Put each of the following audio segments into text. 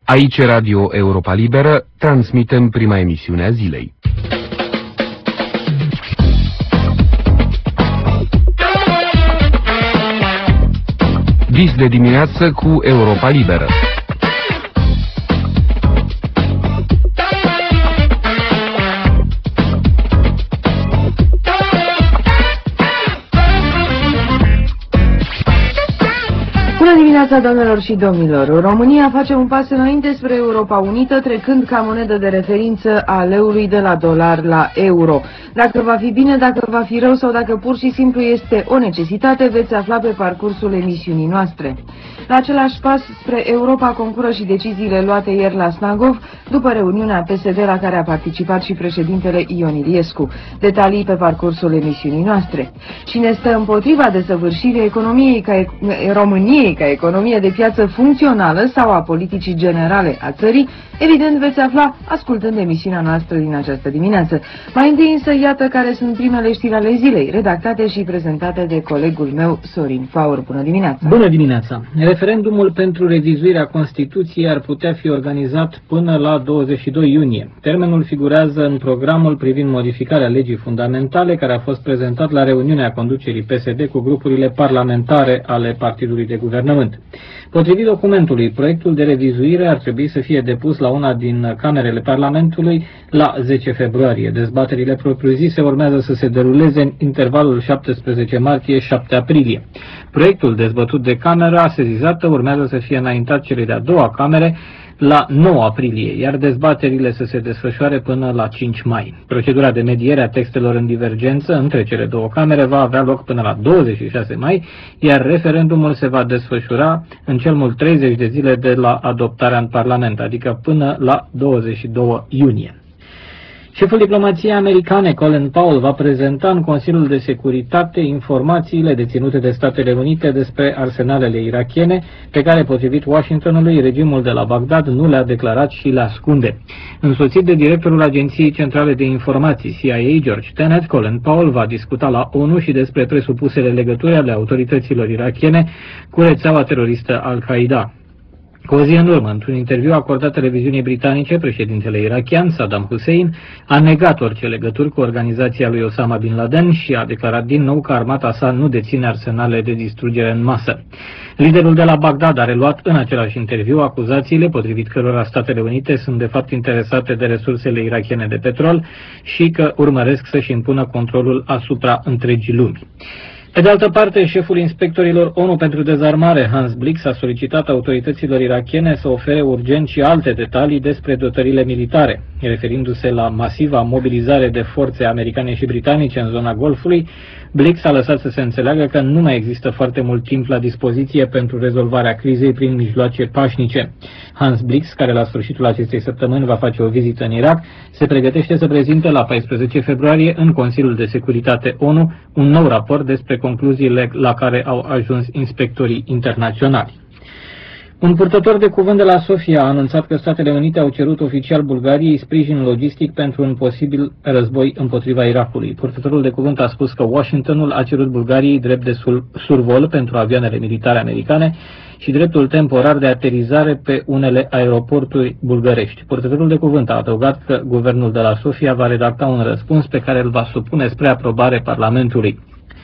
Aici Radio Europa Liberă, transmitem prima emisiune a zilei. Vis de dimineață cu Europa Liberă. Bună dimineața, doamnelor și domnilor! România face un pas înainte spre Europa Unită, trecând ca monedă de referință a leului de la dolar la euro. Dacă va fi bine, dacă va fi rău sau dacă pur și simplu este o necesitate, veți afla pe parcursul emisiunii noastre. La același pas spre Europa concură și deciziile luate ieri la Snagov, după reuniunea PSD la care a participat și președintele Ion Iliescu. Detalii pe parcursul emisiunii noastre. Cine stă împotriva desăvârșirii României ca economie de piață funcțională sau a politicii generale a țării, evident veți afla ascultând emisiunea noastră din această dimineață. Mai întâi însă iată care sunt primele știri ale zilei, redactate și prezentate de colegul meu Sorin Faur. Bună dimineața! Bună dimineața! Referendumul pentru revizuirea Constituției ar putea fi organizat până la 22 iunie. Termenul figurează în programul privind modificarea legii fundamentale care a fost prezentat la reuniunea conducerii PSD cu grupurile parlamentare ale partidului de guvernământ. Potrivit documentului, proiectul de revizuire ar trebui să fie depus la una din camerele Parlamentului la 10 februarie. Dezbaterile propriu-zise urmează să se deruleze în intervalul 17 martie-7 aprilie. Proiectul dezbătut de camera sesizată urmează să fie înaintat celei de-a doua camere la 9 aprilie, iar dezbaterile să se desfășoare până la 5 mai. Procedura de mediere a textelor în divergență între cele două camere va avea loc până la 26 mai, iar referendumul se va desfășura în cel mult 30 de zile de la adoptarea în Parlament, adică până la 22 iunie. Șeful diplomației americane, Colin Powell, va prezenta în Consiliul de Securitate informațiile deținute de Statele Unite despre arsenalele irakiene, pe care, potrivit Washingtonului, regimul de la Bagdad nu le-a declarat și le ascunde. Însoțit de directorul Agenției Centrale de Informații, CIA, George Tenet, Colin Powell va discuta la ONU și despre presupusele legături ale autorităților irakiene cu rețeaua teroristă Al-Qaeda. Cu o zi în urmă, într-un interviu acordat televiziunii britanice, președintele irakian, Saddam Hussein, a negat orice legături cu organizația lui Osama Bin Laden și a declarat din nou că armata sa nu deține arsenale de distrugere în masă. Liderul de la Bagdad a reluat în același interviu acuzațiile potrivit cărora Statele Unite sunt de fapt interesate de resursele irakiene de petrol și că urmăresc să-și impună controlul asupra întregii lumi. Pe de altă parte, șeful inspectorilor ONU pentru dezarmare, Hans Blix, a solicitat autorităților irakiene să ofere urgent și alte detalii despre dotările militare. Referindu-se la masiva mobilizare de forțe americane și britanice în zona Golfului, Blix a lăsat să se înțeleagă că nu mai există foarte mult timp la dispoziție pentru rezolvarea crizei prin mijloace pașnice. Hans Blix, care la sfârșitul acestei săptămâni va face o vizită în Irak, se pregătește să prezinte la 14 februarie în Consiliul de Securitate ONU un nou raport despre concluziile la care au ajuns inspectorii internaționali. Un purtător de cuvânt de la Sofia a anunțat că Statele Unite au cerut oficial Bulgariei sprijin logistic pentru un posibil război împotriva Irakului. Purtătorul de cuvânt a spus că Washingtonul a cerut Bulgariei drept de survol pentru avioanele militare americane și dreptul temporar de aterizare pe unele aeroporturi bulgărești. Purtătorul de cuvânt a adăugat că guvernul de la Sofia va redacta un răspuns pe care îl va supune spre aprobare Parlamentului.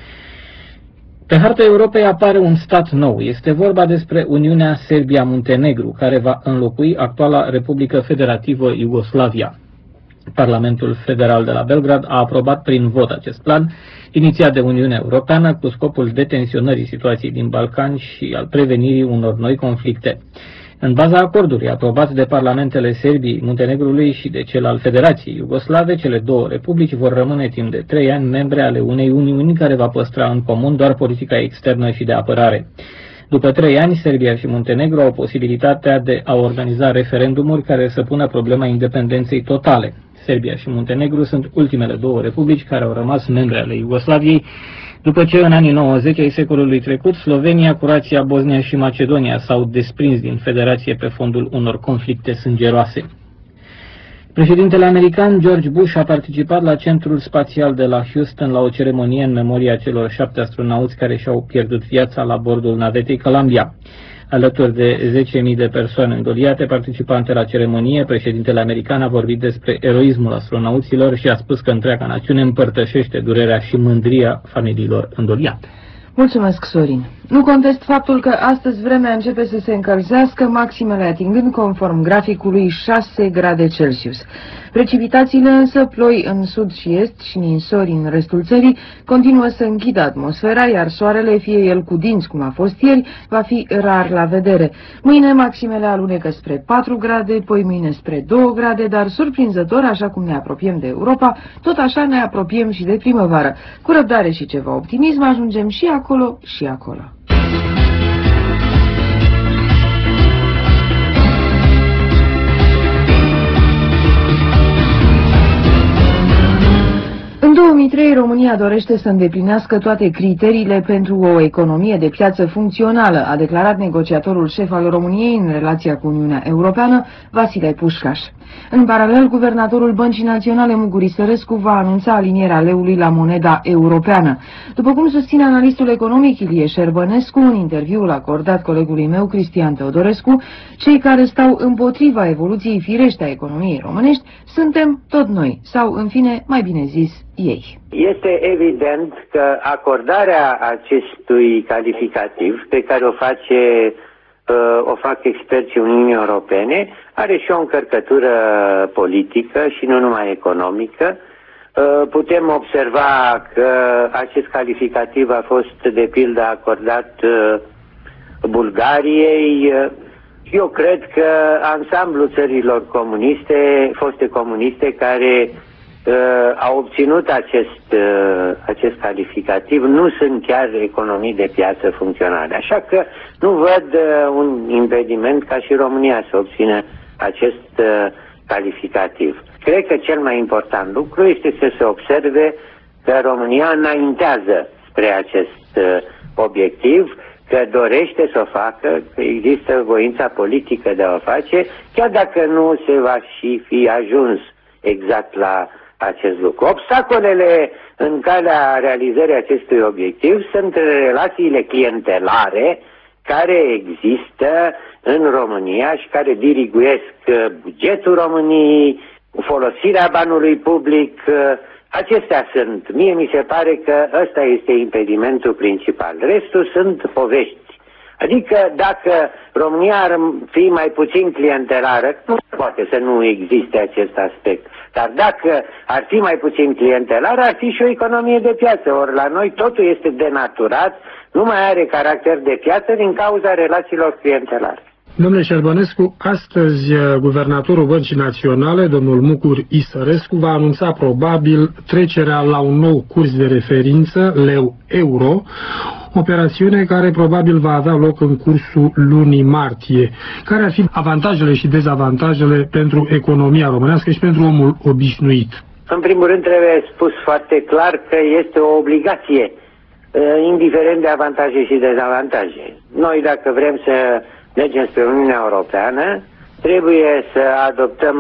Pe harta Europei apare un stat nou. Este vorba despre Uniunea Serbia-Muntenegru, care va înlocui actuala Republică Federativă Iugoslavia. Parlamentul Federal de la Belgrad a aprobat prin vot acest plan, inițiat de Uniunea Europeană, cu scopul detenționării situației din Balcani și al prevenirii unor noi conflicte. În baza acordului aprobat de parlamentele Serbiei, Muntenegrului și de cel al Federației Iugoslave, cele două republici vor rămâne timp de 3 ani membre ale unei uniuni care va păstra în comun doar politica externă și de apărare. După 3 ani, Serbia și Muntenegru au posibilitatea de a organiza referendumuri care să pună problema independenței totale. Serbia și Muntenegru sunt ultimele două republici care au rămas membre ale Iugoslaviei, după ce în anii 90 ai secolului trecut, Slovenia, Croația, Bosnia și Macedonia s-au desprins din federație pe fondul unor conflicte sângeroase. Președintele american George Bush a participat la Centrul Spațial de la Houston la o ceremonie în memoria celor 7 astronauți care și-au pierdut viața la bordul navetei Columbia. Alături de 10.000 de persoane îndoliate participante la ceremonie, președintele american a vorbit despre eroismul astronauților și a spus că întreaga națiune împărtășește durerea și mândria familiilor îndoliate. Mulțumesc, Sorin. Nu contest faptul că astăzi vremea începe să se încălzească, maximele atingând conform graficului 6 grade Celsius. Precipitațiile însă, ploi în sud și est și ninsori în restul țării, continuă să închidă atmosfera, iar soarele, fie el cu dinți cum a fost ieri, va fi rar la vedere. Mâine maximele alunecă spre 4 grade, poi mâine spre 2 grade, dar surprinzător, așa cum ne apropiem de Europa, tot așa ne apropiem și de primăvară. Cu răbdare și ceva optimism ajungem și acolo și acolo. În 2003, România dorește să îndeplinească toate criteriile pentru o economie de piață funcțională, a declarat negociatorul șef al României în relația cu Uniunea Europeană, Vasile Pușcaș. În paralel, guvernatorul Băncii Naționale, Muguri Sărescu, va anunța alinierea leului la moneda europeană. După cum susține analistul economic Ilie Șerbănescu în interviul acordat colegului meu Cristian Teodorescu, cei care stau împotriva evoluției firește a economiei românești suntem tot noi, sau, în fine, mai bine zis, ei. Este evident că acordarea acestui calificativ pe care o fac experții Uniunii Europene are și o încărcătură politică și nu numai economică. Putem observa că acest calificativ a fost de pildă acordat Bulgariei. Eu cred că ansamblul țărilor comuniste, foste comuniste, care au obținut acest calificativ, nu sunt chiar economii de piață funcționale. Așa că nu văd un impediment ca și România să obțină acest calificativ. Cred că cel mai important lucru este să se observe că România înaintează spre acest obiectiv, că dorește să o facă, că există voința politică de a o face, chiar dacă nu se va și fi ajuns exact la acest lucru. Obstacolele în calea realizării acestui obiectiv sunt relațiile clientelare care există în România și care diriguiesc bugetul României, folosirea banului public. Acestea sunt. Mie mi se pare că ăsta este impedimentul principal. Restul sunt povești. Adică dacă România ar fi mai puțin clientelară, nu poate să nu existe acest aspect. Dar dacă ar fi mai puțin clientelară, ar fi și o economie de piață. Ori la noi totul este denaturat, nu mai are caracter de piață din cauza relațiilor clientelare. Domnule Șerbănescu, astăzi guvernatorul Băncii Naționale, domnul Mucur Isărescu, va anunța probabil trecerea la un nou curs de referință, leu-euro, operațiune care probabil va avea loc în cursul lunii martie. Care ar fi avantajele și dezavantajele pentru economia românească și pentru omul obișnuit? În primul rând trebuie spus foarte clar că este o obligație, indiferent de avantaje și dezavantaje. Noi, dacă vrem să mergem spre Uniunea Europeană, trebuie să adoptăm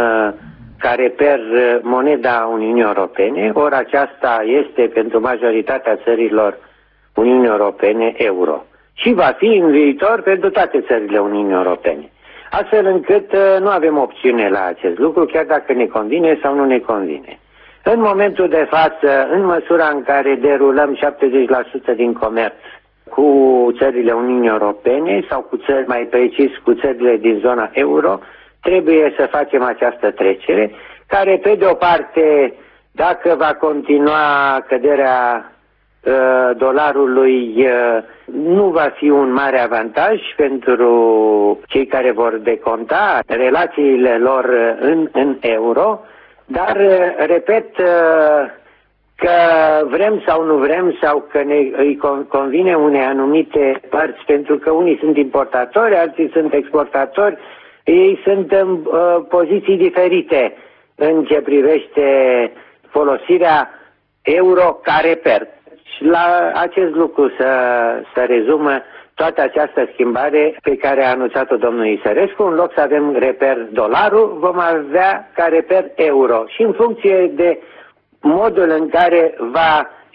ca reper moneda Uniunii Europene, ori aceasta este pentru majoritatea țărilor Uniunii Europene euro. Și va fi în viitor pentru toate țările Uniunii Europene. Astfel încât nu avem opțiune la acest lucru, chiar dacă ne convine sau nu ne convine. În momentul de față, în măsura în care derulăm 70% din comerț cu țările Uniunii Europene sau cu țări, mai precis cu țările din zona euro, trebuie să facem această trecere, care pe de o parte, dacă va continua căderea dolarului, nu va fi un mare avantaj pentru cei care vor deconta relațiile lor în euro, dar, repet, că vrem sau nu vrem sau că îi convine unei anumite părți, pentru că unii sunt importatori, alții sunt exportatori, ei sunt în poziții diferite în ce privește folosirea euro ca reper. Și la acest lucru să rezumă toată această schimbare pe care a anunțat-o domnul Isărescu. În loc să avem reper dolarul, vom avea ca reper euro. Și în funcție de modul în care va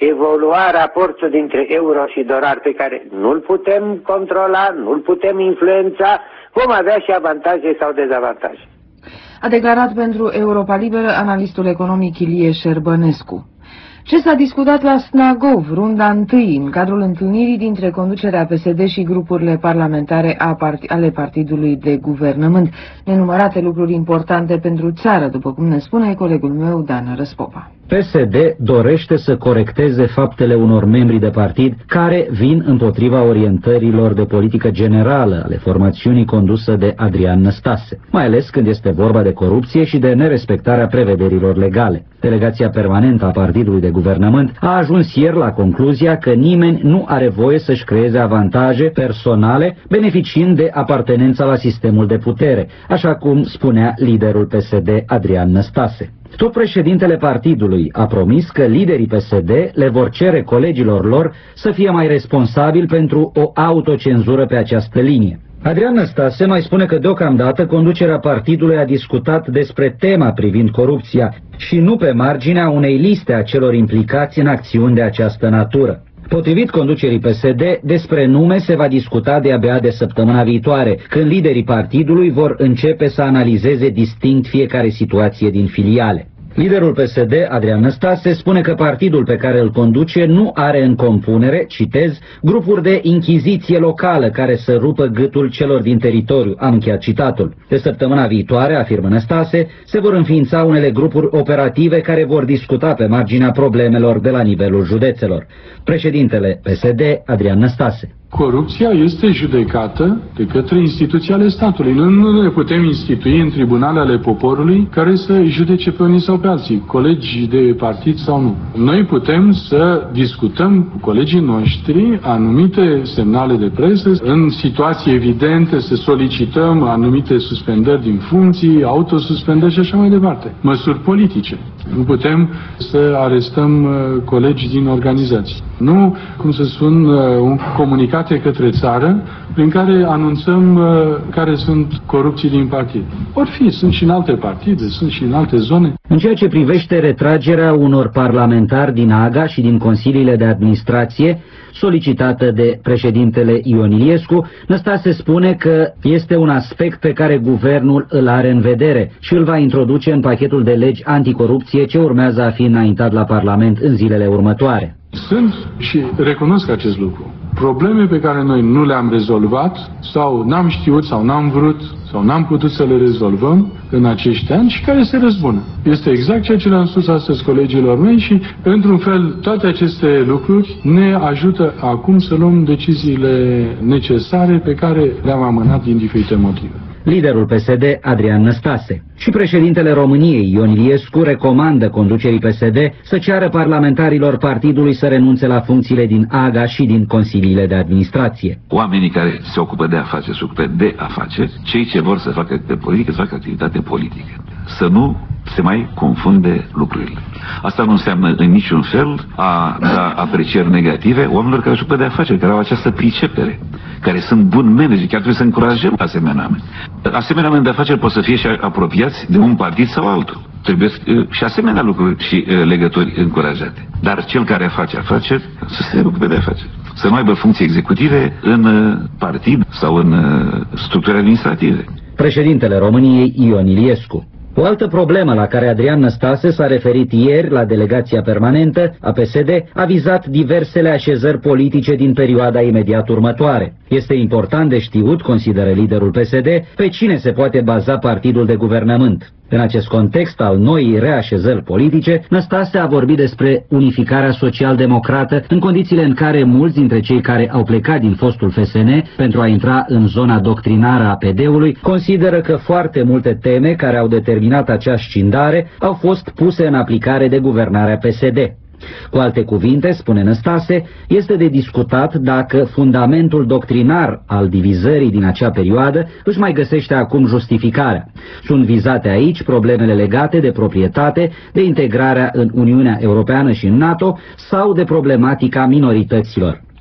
evolua raportul dintre euro și dolar, pe care nu-l putem controla, nu-l putem influența, vom avea și avantaje sau dezavantaje. A declarat pentru Europa Liberă analistul economic Ilie Șerbănescu. Ce s-a discutat la Snagov, runda întâi, în cadrul întâlnirii dintre conducerea PSD și grupurile parlamentare ale partidului de guvernământ? Nenumărate lucruri importante pentru țară, după cum ne spune colegul meu Dan Răspopa. PSD dorește să corecteze faptele unor membri de partid care vin împotriva orientărilor de politică generală ale formațiunii condusă de Adrian Năstase, mai ales când este vorba de corupție și de nerespectarea prevederilor legale. Delegația permanentă a partidului de guvernământ a ajuns ieri la concluzia că nimeni nu are voie să-și creeze avantaje personale beneficiind de apartenența la sistemul de putere, așa cum spunea liderul PSD Adrian Năstase. Tot președintele partidului a promis că liderii PSD le vor cere colegilor lor să fie mai responsabili pentru o autocenzură pe această linie. Adrian Năstase mai spune că deocamdată conducerea partidului a discutat despre tema privind corupția și nu pe marginea unei liste a celor implicați în acțiuni de această natură. Potrivit conducerii PSD, despre nume se va discuta de-abia de săptămâna viitoare, când liderii partidului vor începe să analizeze distinct fiecare situație din filiale. Liderul PSD, Adrian Năstase, spune că partidul pe care îl conduce nu are în compunere, citez, grupuri de inchiziție locală care să rupă gâtul celor din teritoriu, am încheiat citatul. De săptămâna viitoare, afirmă Năstase, se vor înființa unele grupuri operative care vor discuta pe marginea problemelor de la nivelul județelor. Președintele PSD, Adrian Năstase. Corupția este judecată de către instituții ale statului. Noi nu le putem institui în tribunale ale poporului care să judece pe unii sau pe alții, colegi de partid sau nu. Noi putem să discutăm cu colegii noștri anumite semnale de presă, în situații evidente să solicităm anumite suspendări din funcții, autosuspendări și așa mai departe. Măsuri politice. Nu putem să arestăm colegi din organizații. Nu, cum să spun, un comunicate către țară prin care anunțăm care sunt corupții din partid. Sunt și în alte partide, sunt și în alte zone. În ceea ce privește retragerea unor parlamentari din AGA și din consiliile de administrație, solicitată de președintele Ion Iliescu, Năstase spune că este un aspect pe care guvernul îl are în vedere și îl va introduce în pachetul de legi anticorupție ce urmează a fi înaintat la Parlament în zilele următoare. Sunt și recunosc acest lucru. Probleme pe care noi nu le-am rezolvat sau n-am știut sau n-am vrut sau n-am putut să le rezolvăm în acești ani și care se răzbună. Este exact ceea ce le-am spus astăzi colegilor mei și, într-un fel, toate aceste lucruri ne ajută acum să luăm deciziile necesare pe care le-am amânat din diferite motive. Liderul PSD, Adrian Năstase. Și președintele României, Ion Iliescu, recomandă conducerii PSD să ceară parlamentarilor partidului să renunțe la funcțiile din AGA și din consiliile de administrație. Oamenii care se ocupă de afaceri, se ocupă de afaceri, cei ce vor să facă de politică, să facă activitate politică. Să nu se mai confunde lucrurile. Asta nu înseamnă în niciun fel a da aprecieri negative oamenilor care se ocupă de afaceri, care au această pricepere, care sunt buni manageri, chiar trebuie să încurajăm asemenea oameni. Asemenea oameni de afaceri pot să fie și apropiați de un partid sau altul. Trebuie și asemenea lucruri și legături încurajate. Dar cel care face afaceri să se ocupe de afaceri. Să nu aibă funcții executive în partid sau în structuri administrative. Președintele României, Ion Iliescu. O altă problemă la care Adrian Năstase s-a referit ieri la delegația permanentă a PSD a vizat diversele așezări politice din perioada imediat următoare. Este important de știut, consideră liderul PSD, pe cine se poate baza partidul de guvernământ. În acest context al noii reașezări politice, Năstase a vorbit despre unificarea social-democrată în condițiile în care mulți dintre cei care au plecat din fostul FSN pentru a intra în zona doctrinară a PD-ului consideră că foarte multe teme care au determinat acea scindare au fost puse în aplicare de guvernarea PSD. Cu alte cuvinte, spune Năstase, este de discutat dacă fundamentul doctrinar al divizării din acea perioadă își mai găsește acum justificarea. Sunt vizate aici problemele legate de proprietate, de integrarea în Uniunea Europeană și în NATO sau de problematica minorităților.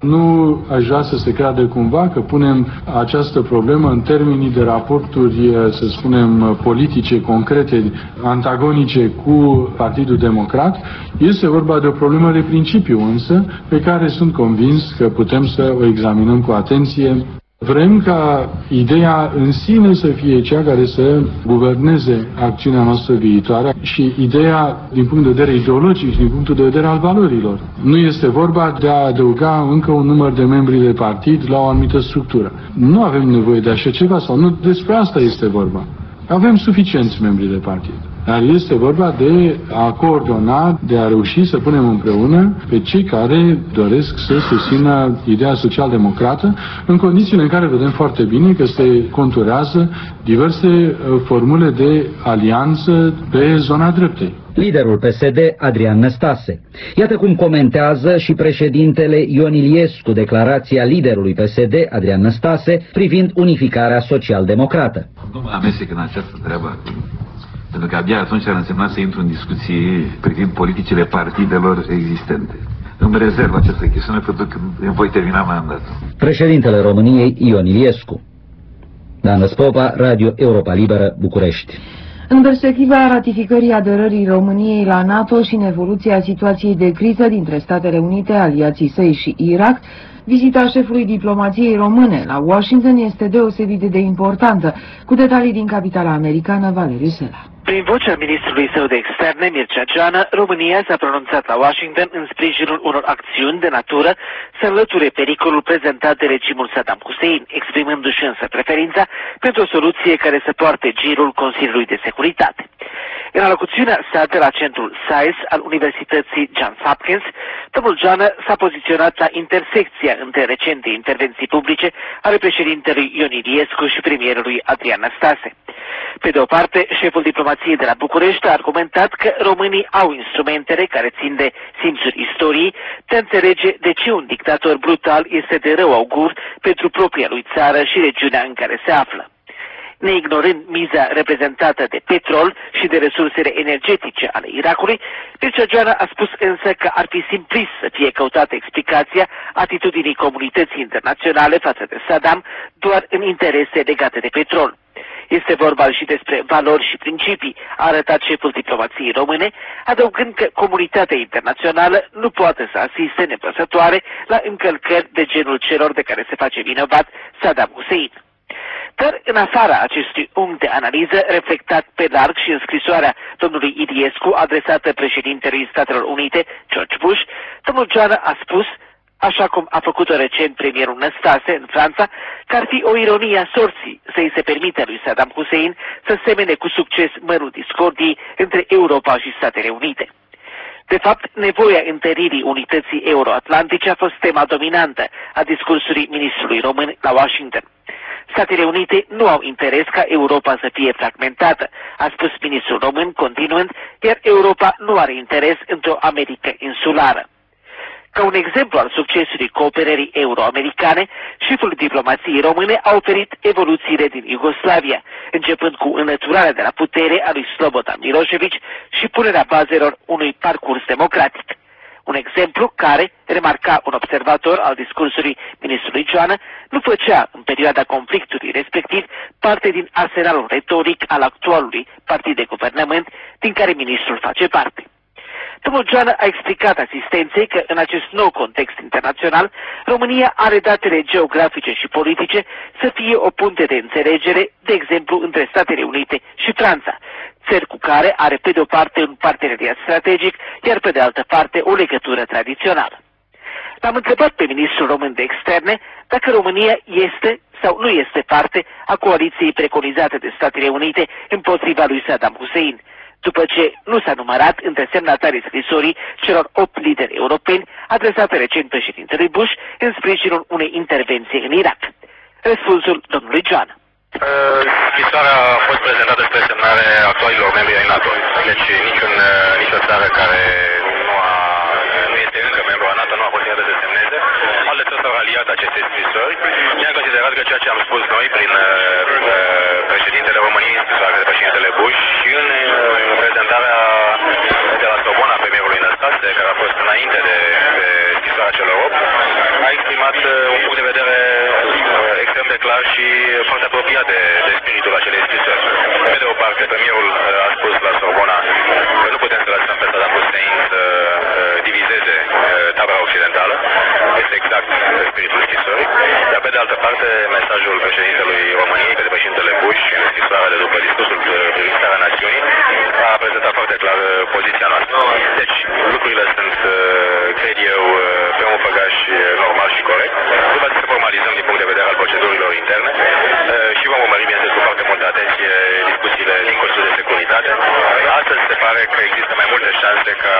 Nu aș vrea să se creadă cumva că punem această problemă în termenii de raporturi, să spunem, politice, concrete, antagonice cu Partidul Democrat. Este vorba de o problemă de principiu însă, pe care sunt convins că putem să o examinăm cu atenție. Vrem ca ideea în sine să fie cea care să guverneze acțiunea noastră viitoare și ideea din punct de vedere ideologic și din punctul de vedere al valorilor. Nu este vorba de a adăuga încă un număr de membri de partid la o anumită structură. Nu avem nevoie de așa ceva sau nu despre asta este vorba. Avem suficienți membri de partid. Dar este vorba de a coordona, de a reuși să punem împreună pe cei care doresc să susțină ideea social-democrată, în condițiile în care vedem foarte bine că se conturează diverse formule de alianță pe zona dreptei. Liderul PSD, Adrian Năstase. Iată cum comentează și președintele Ion Iliescu declarația liderului PSD, Adrian Năstase, privind unificarea social-democrată. Nu mă amestec în această treabă, pentru că abia atunci ar însemna să intru în discuții privind politicile partidelor existente. Îmi rezerv această chestiune pentru că voi termina mandatul. Președintele României, Ion Iliescu. Dan Răspopa, Radio Europa Liberă, București. În perspectiva ratificării aderării României la NATO și în evoluția situației de criză dintre Statele Unite, aliații săi și Irak, vizita șefului diplomației române la Washington este deosebit de importantă, cu detalii din capitala americană, Valeriu Sela. Prin vocea ministrului său de externe, Mircea Geană, România s-a pronunțat la Washington în sprijinul unor acțiuni de natură să înlăture pericolul prezentat de regimul Saddam Hussein, exprimându-și însă preferința pentru o soluție care să poarte girul Consiliului de Securitate. În alocuțiunea sa de la centrul SAIS al Universității Johns Hopkins, domnul Geană s-a poziționat la intersecția între recente intervenții publice ale președintelui Ion Iliescu și premierului Adrian Năstase. Pe de o parte, șeful diplomației de la București a argumentat că românii au instrumentele care țin de simțul istoriei de a înțelege de ce un dictator brutal este de rău augur pentru propria lui țară și regiunea în care se află. Neignorând miza reprezentată de petrol și de resursele energetice ale Irakului, Mircea Geană a spus însă că ar fi simplist să fie căutată explicația atitudinii comunității internaționale față de Saddam doar în interese legate de petrol. Este vorba și despre valori și principii, a arătat șeful diplomației române, adăugând că comunitatea internațională nu poate să asiste nepăsătoare la încălcări de genul celor de care se face vinovat Saddam Hussein. Dar în afara acestui unghi de analiză reflectat pe larg și în scrisoarea domnului Iliescu adresată președintelui Statelor Unite, George Bush, domnul Geană a spus, așa cum a făcut-o recent premierul Năstase în Franța, că ar fi o ironie a sorții să-i se permite lui Saddam Hussein să semene cu succes mărul discordii între Europa și Statele Unite. De fapt, nevoia întăririi unității euroatlantice a fost tema dominantă a discursului ministrului român la Washington. Statele Unite nu au interes ca Europa să fie fragmentată, a spus ministrul român, continuând, iar Europa nu are interes într-o Americă insulară. Ca un exemplu al succesului cooperării euro-americane, șeful diplomației române a oferit evoluțiile din Iugoslavia, începând cu înlăturarea de la putere a lui Slobodan Milošević și punerea bazelor unui parcurs democratic. Un exemplu care, remarca un observator al discursului ministrului Geană, nu făcea în perioada conflictului respectiv parte din arsenalul retoric al actualului partid de guvernământ din care ministrul face parte. Domnul Geană a explicat asistenței că în acest nou context internațional, România are datele geografice și politice să fie o punte de înțelegere, de exemplu, între Statele Unite și Franța, țări cu care are pe de o parte un parteneriat strategic, iar pe de altă parte o legătură tradițională. L-am întrebat pe ministrul român de externe dacă România este sau nu este parte a coaliției preconizate de Statele Unite împotriva lui Saddam Hussein, după ce nu s-a numărat între semnatarii scrisorii celor 8 lideri europeni adresate recent președintelui Bush în sprijinul unei intervenții în Irak. Răspunsul domnului Geană. Scrisoarea a fost prezentată spre semnare actualilor membri ai NATO. Deci nicio țară care nu este încă membru a NATO nu a fost invitată să semneze. Alte țări s-au aliat acestei scrisori. Ne-am considerat că ceea ce am spus noi prin președintele României, în scrisoarea către președintele Bush și în prezentarea de la Sorbona a premierului Năstase, care a fost înainte de scrisoarea celor 8, a exprimat un punct de vedere extrem de clar și foarte apropiat de spiritul acelei scrisori. Pe de o parte, premierul a spus la Sorbona că nu putem să lăsăm pe Saddam Hussein să divizeze tabăra occidentală. Este exact spiritul scrisorii. Dar pe de altă parte, mesajul președintelui României către președintele Bush în scrisoarea de după discursul privind starea națiunii a prezentat foarte clar poziția noastră. Deci, lucrurile sunt, cred eu, pe un făgaș normal și corect. Trebuie să formalizăm din punct de vedere al procedurilor interne și vom urmări, bineînțeles, cu foarte multă atenție discuțiile din Consiliul de Securitate. Astăzi se pare că există mai multe șanse ca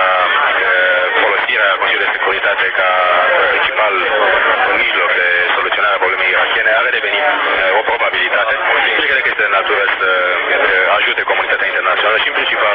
folosirea Consiliului de Securitate ca principal mijloc de soluționare a problemei irakiene a redevenit o probabilitate. Și cred că este de natură să ajute comunitatea internațională și, în principal,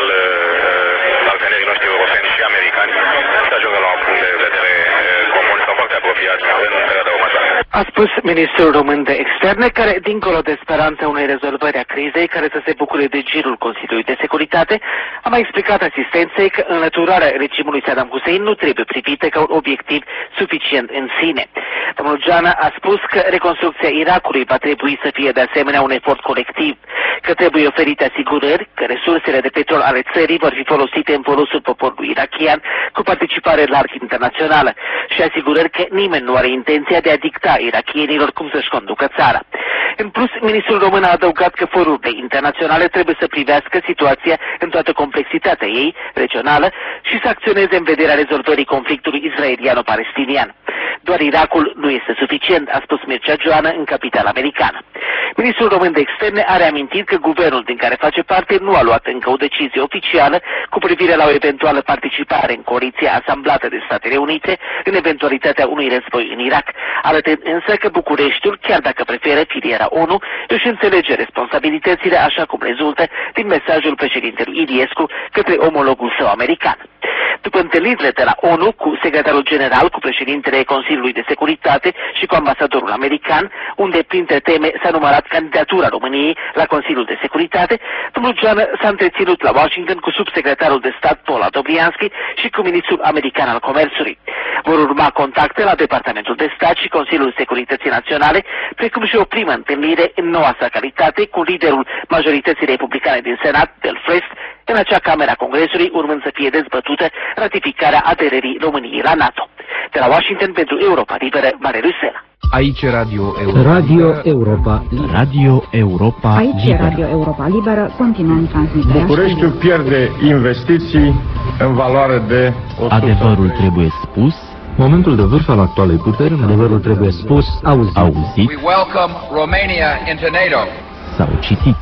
partenerii noștri europeni și americani să ajungă la un punct de vedere comun sau foarte apropiat în perioada următoare. A spus ministrul român de externe, care, dincolo de speranța unei rezolvări a crizei care să se bucure de girul Consiliului de Securitate, a mai explicat asistenței că înlăturarea regimului Saddam Hussein nu trebuie privită ca un obiectiv suficient în sine. Domnul Geană a spus că reconstrucția Irakului va trebui să fie de asemenea un efort colectiv, că trebuie oferite asigurări că resursele de petrol ale țării vor fi folosite în folosul poporului irakian cu participare larg internațională și asigurări că nimeni nu are intenția de a dicta irakienilor cum să-și conducă țara. În plus, ministrul român a adăugat că forurile internaționale trebuie să privească situația în toată complexitatea ei, regională, și să acționeze în vederea rezolvării conflictului israeliano-palestinian. Doar Irakul nu este suficient, a spus Mircea Joană în capitala americană. Ministrul român de externe a reamintit că guvernul din care face parte nu a luat încă o decizie oficială cu privire la o eventuală participare în coaliția asamblată de Statele Unite în eventualitatea unui război în Irak, arătând însă că Bucureștiul, chiar dacă preferă filiera ONU, își înțelege responsabilitățile așa cum rezultă din mesajul președintelui Iliescu către omologul său american. După întâlnirile de la ONU cu secretarul general, cu președintele Consiliului de Securitate și cu ambasadorul american, unde printre teme s-a numărat candidatura României la Consiliul de Securitate, domnul Geană s-a întreținut la Washington cu subsecretarul de stat Paul Dobriansky și cu ministrul american al Comerțului. Vor urma contacte la Departamentul de Stat și Consiliul Securității Naționale, precum și o primă întâlnire în noua sa calitate cu liderul majorității republicane din Senat, Del Frest, în acea Camera Congresului, urmând să fie dezbătută ratificarea aderării României la NATO. De la Washington pentru Europa Liberă, Mare Rusela. Aici Radio Europa. Radio Europa. Radio Europa Aici Liberă. Radio Europa Liberă. Continuăm transmiterea. Bucureștiul pierde investiții în valoare de 100. Adevărul trebuie spus. Momentul de vârf al actualei puteri. Adevărul trebuie spus, auzit. We welcome Romania into NATO. Sau citit.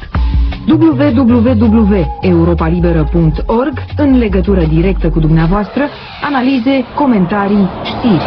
www.europalibera.org, în legătură directă cu dumneavoastră, analize, comentarii, știri.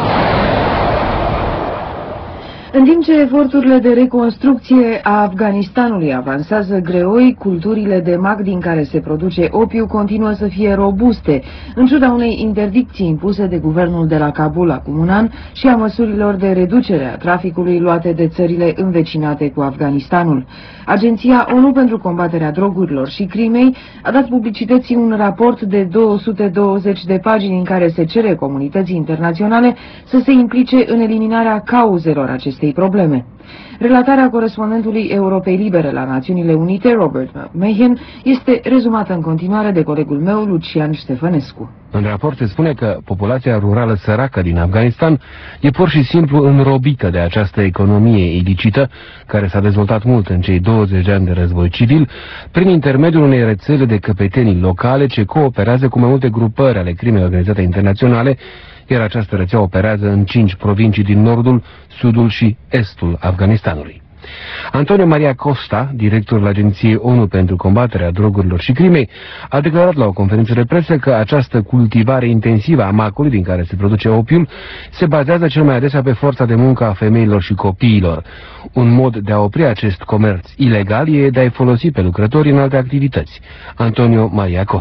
În timp ce eforturile de reconstrucție a Afganistanului avansează greoi, culturile de mag din care se produce opiu continuă să fie robuste, în ciuda unei interdicții impuse de guvernul de la Kabul acum un an și a măsurilor de reducere a traficului luate de țările învecinate cu Afganistanul. Agenția ONU pentru combaterea drogurilor și crimei a dat publicității un raport de 220 de pagini în care se cere comunității internaționale să se implice în eliminarea cauzelor acestei probleme. Relatarea corespondentului Europei Libere la Națiunile Unite, Robert Mahan, este rezumată în continuare de colegul meu, Lucian Ștefănescu. În raport se spune că populația rurală săracă din Afganistan e pur și simplu înrobită de această economie ilicită, care s-a dezvoltat mult în cei 20 de ani de război civil, prin intermediul unei rețele de căpetenii locale ce cooperează cu mai multe grupări ale crimei organizate internaționale, iar această rețea operează în 5 provincii din nordul, sudul și estul Afganistanului. Antonio Maria Costa, directorul Agenției ONU pentru combaterea drogurilor și crimei, a declarat la o conferință de presă că această cultivare intensivă a macului din care se produce opiul se bazează cel mai adesea pe forța de muncă a femeilor și copiilor. Un mod de a opri acest comerț ilegal e de a-i folosi pe lucrători în alte activități. Antonio Maria Costa.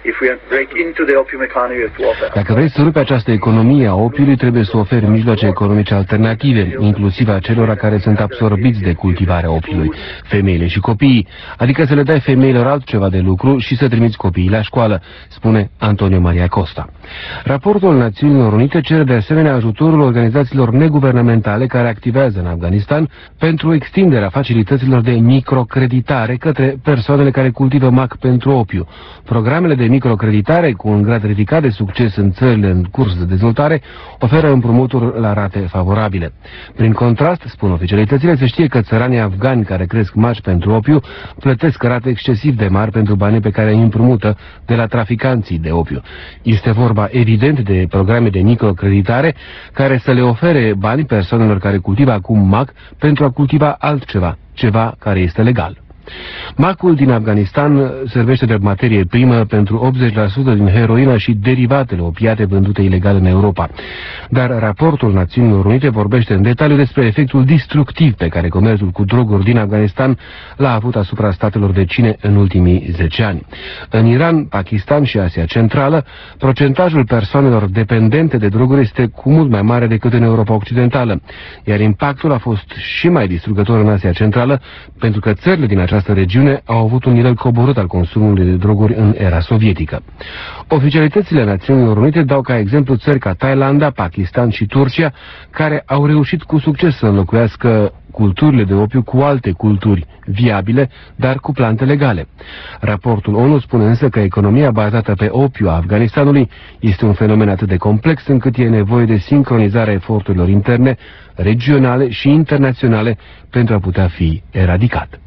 Dacă vrei să rupi această economie a opiului, trebuie să oferi mijloace economice alternative, inclusiv a celor care sunt absorbiți de cultivarea opiului, femeile și copiii, adică să le dai femeilor altceva de lucru și să trimiți copiii la școală, spune Antonio Maria Costa. Raportul Națiunilor Unite cere de asemenea ajutorul organizațiilor neguvernamentale care activează în Afganistan pentru extinderea facilităților de microcreditare către persoanele care cultivă mac pentru opiu. Programele de microcreditare, cu un grad ridicat de succes în țările în curs de dezvoltare, oferă împrumuturi la rate favorabile. Prin contrast, spun oficialitățile, se știe că țăranii afgani care cresc maci pentru opiu plătesc rate excesiv de mari pentru banii pe care îi împrumută de la traficanții de opiu. Este vorba evident de programe de microcreditare care să le ofere bani persoanelor care cultivă acum mac pentru a cultiva altceva, ceva care este legal. Macul din Afganistan servește de materie primă pentru 80% din heroină și derivatele opiate vândute ilegal în Europa. Dar raportul Națiunilor Unite vorbește în detaliu despre efectul destructiv pe care comerțul cu droguri din Afganistan l-a avut asupra statelor vecine în ultimii 10 ani. În Iran, Pakistan și Asia Centrală, procentajul persoanelor dependente de droguri este cu mult mai mare decât în Europa Occidentală, iar impactul a fost și mai distrugător în Asia Centrală, pentru că țările din această regiune au avut un nivel coborât al consumului de droguri în era sovietică. Oficialitățile Națiunilor Unite dau ca exemplu țări ca Thailanda, Pakistan și Turcia, care au reușit cu succes să înlocuiască culturile de opiu cu alte culturi viabile, dar cu plante legale. Raportul ONU spune însă că economia bazată pe opiu a Afganistanului este un fenomen atât de complex încât e nevoie de sincronizarea eforturilor interne, regionale și internaționale pentru a putea fi eradicat.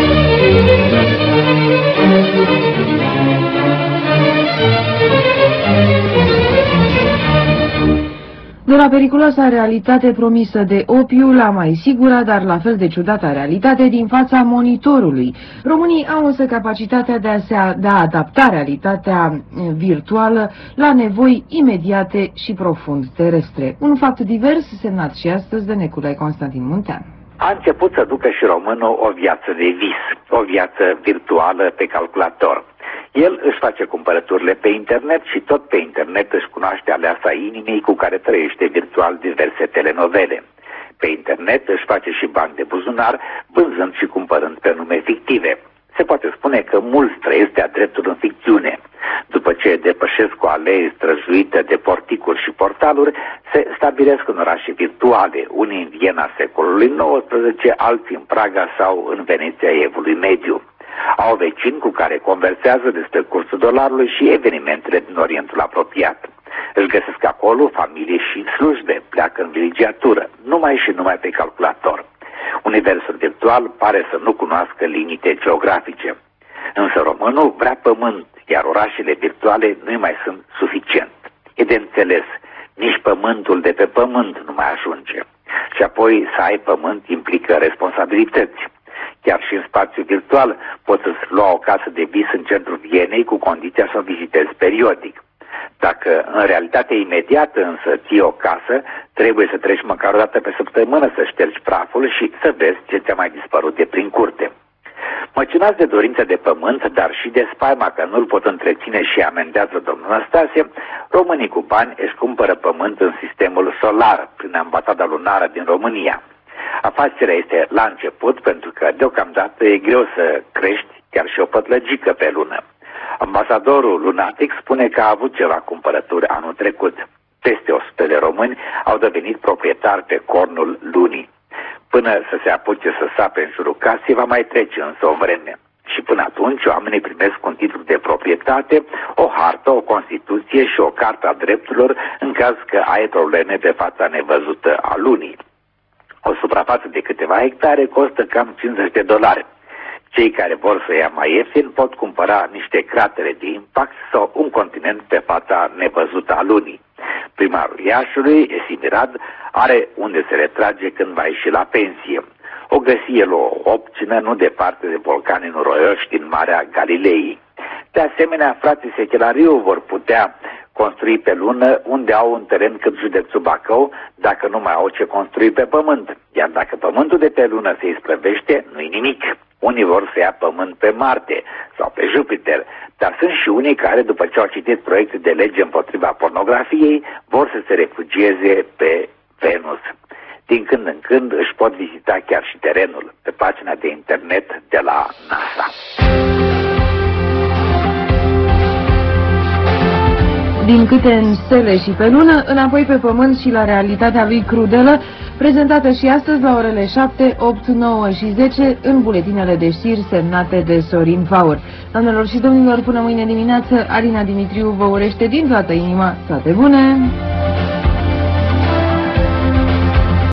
De la periculoasa realitate promisă de opiu la mai sigura, dar la fel de ciudată realitate din fața monitorului. Românii au însă capacitatea de a adapta realitatea virtuală la nevoi imediate și profund terestre. Un fapt divers semnat și astăzi de Nicolae Constantin Muntean. A început să ducă și românul o viață de vis, o viață virtuală pe calculator. El își face cumpărăturile pe internet și tot pe internet își cunoaște aleasa inimii cu care trăiește virtual diverse telenovele. Pe internet își face și bani de buzunar, vânzând și cumpărând pe nume fictive. Se poate spune că mulți trăiesc de-a dreptul în ficțiune. După ce depășesc o alee străjuită de porticuri și portaluri, se stabilesc în orașe virtuale, unii în Viena secolului XIX, alții în Praga sau în Veneția Evului Mediu. Au vecini cu care conversează despre cursul dolarului și evenimentele din Orientul apropiat. Își găsesc acolo familie și slujbe, pleacă în viligiatură, numai și numai pe calculator. Universul virtual pare să nu cunoască limite geografice. Însă românul vrea pământ, iar orașele virtuale nu mai sunt suficient. E de înțeles, nici pământul de pe pământ nu mai ajunge. Și apoi să ai pământ implică responsabilități. Chiar și în spațiu virtual poți să-ți lua o casă de vis în centrul Vienei cu condiția să o vizitezi periodic. Dacă în realitatea imediată însă ții o casă, trebuie să treci măcar o dată pe săptămână să ștergi praful și să vezi ce ți-a mai dispărut de prin curte. Măcinați de dorință de pământ, dar și de spaima că nu-l pot întreține și amendează domnul Năstase, românii cu bani își cumpără pământ în sistemul solar, prin ambasada lunară din România. Afacerea este la început pentru că deocamdată e greu să crești chiar și o pătlăgică pe lună. Ambasadorul lunatic spune că a avut ceva cumpărături anul trecut. Peste 100 de români au devenit proprietari pe cornul lunii. Până să se apuce să sape în jurul casei va mai trece însă o vreme. Și până atunci oamenii primesc un titlu de proprietate, o hartă, o constituție și o cartă a drepturilor în caz că ai probleme pe fața nevăzută a lunii. O suprafață de câteva hectare costă cam $50. Cei care vor să ia mai ieftin pot cumpăra niște cratere de impact sau un continent pe fața nevăzută a lunii. Primarul Iașului, Esimirad, are unde se retrage când va ieși la pensie. O găsi el o opcină nu departe de vulcanii noroioși din Marea Galilei. De asemenea, frații Sechelariu vor putea construi pe lună unde au un teren cât județul Bacău, dacă nu mai au ce construi pe pământ. Iar dacă pământul de pe lună se isprăvește, nu-i nimic. Unii vor să ia pământ pe Marte sau pe Jupiter, dar sunt și unii care, după ce au citit proiecte de lege împotriva pornografiei, vor să se refugieze pe Venus. Din când în când își pot vizita chiar și terenul pe pagina de internet de la NASA. Din câte în stele și pe lună, înapoi pe pământ și la realitatea lui Crudelă, prezentată și astăzi la orele 7, 8, 9 și 10 în buletinele de știri semnate de Sorin Faur. Doamnelor și domnilor, până mâine dimineață, Alina Dimitriu vă urește din toată inima toate bune!